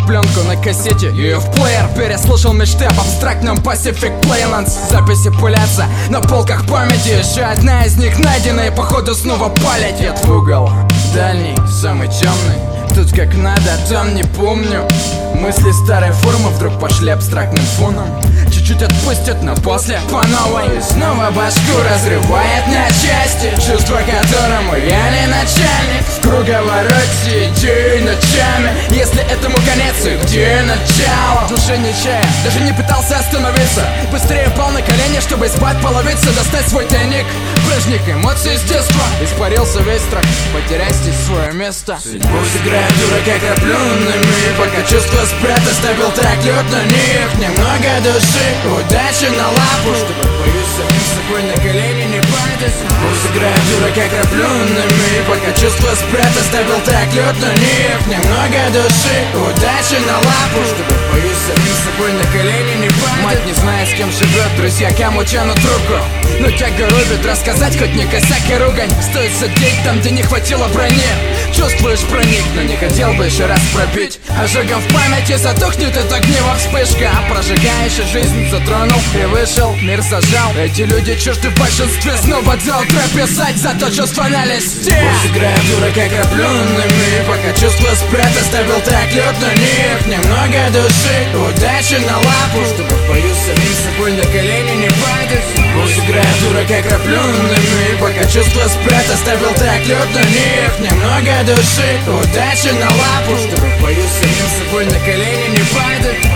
пленку на кассете и в плеер переслушал мечты об абстрактном Pacific Playlands. Записи пылятся на полках памяти, еще одна из них найдена и походу снова полетит в угол дальний, самый темный. Тут как надо, а там не помню. Мысли старой формы вдруг пошли абстрактным фоном. Чуть-чуть отпустят, но после по новой. И снова башку разрывает на части, чувство которому я не начальник. В круговороте идей ночами. Если этому конец, и где начало? В душе не чая, даже не пытался остановиться. Быстрее пал на колени, чтобы спать половиться. Достать свой тайник, прежних эмоций с детства. Испарился весь страх, потерять здесь свое место. Судьбу сыграет дурака крапленными, пока чувства спрят, оставил так лед на них. Немного души, удачи на лапу, чтобы боюсь самим собой на колени не падать. Судьбу сыграет дурака крапленными, пока чувства спрят, оставил так лед на них. Немного души, удачи на лапу, чтобы боюсь самим собой на колени не падать. Мать не знает, с кем живет, друзья кому тянут руку, но тяга рубит, рассказать хоть не косяк и ругань. Стоит сидеть там, где не хватило брони. Чувствуешь проник, но не хотел бы еще раз пробить. Ожогом в памяти затухнет эта гнева вспышка. Прожигающая жизнь затронул и вышел, мир зажал. Эти люди чужды в большинстве, снова до утра писать, зато чувства на листе. Пусть играет дурака крапленными, пока чувства спрят, оставил так лед на них. Немного души, удачи на лапу, чтобы боюсь самим собой на колени не падать. Пусть играет дурака крапленными, пока чувства спрят, оставил так лед на них. Немного души, удачи на лапу, чтобы боюсь самим собой на колени не падать.